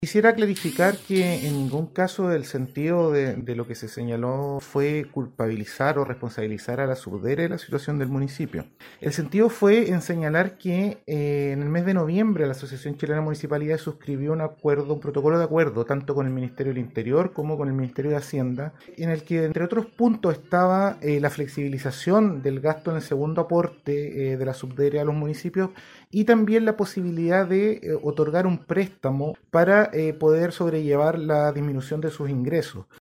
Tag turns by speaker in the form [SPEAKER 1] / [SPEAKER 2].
[SPEAKER 1] Quisiera clarificar que en ningún caso el sentido de lo que se señaló fue culpabilizar o responsabilizar a la subdere de la situación del municipio. El sentido fue en señalar que en el mes de noviembre la Asociación Chilena de Municipalidades suscribió un acuerdo, un protocolo de acuerdo, tanto con el Ministerio del Interior como con el Ministerio de Hacienda, en el que entre otros puntos estaba la flexibilización del gasto en el segundo aporte de la subdere a los municipios y también la posibilidad de otorgar un préstamo para poder sobrellevar la disminución de sus ingresos.